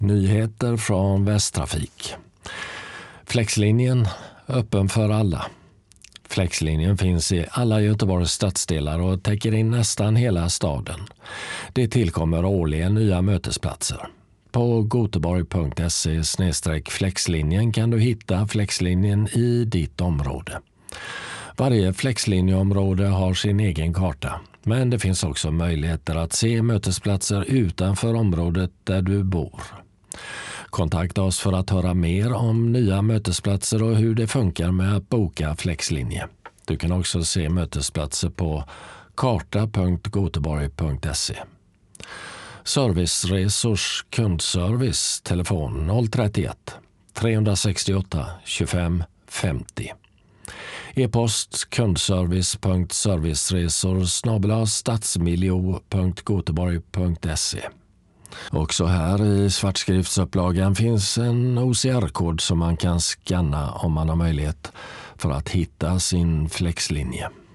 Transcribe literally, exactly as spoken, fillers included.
Nyheter från Västtrafik. Flexlinjen öppen för alla. Flexlinjen finns i alla Göteborgs stadsdelar och täcker in nästan hela staden. Det tillkommer årligen nya mötesplatser. På goteborg punkt se slash flexlinjen kan du hitta flexlinjen i ditt område. Varje flexlinjeområde har sin egen karta, men det finns också möjligheter att se mötesplatser utanför området där du bor. Kontakta oss för att höra mer om nya mötesplatser och hur det funkar med att boka flexlinje. Du kan också se mötesplatser på karta punkt goteborg punkt se. Serviceresors kundservice, telefon noll tre ett tre sex åtta tjugofem femtio. E-post kundservice punkt serviceresor snabel-a stadsmiljo punkt goteborg punkt se. Också här i svartskriftsupplagan finns en O C R-kod som man kan scanna om man har möjlighet för att hitta sin flexlinje.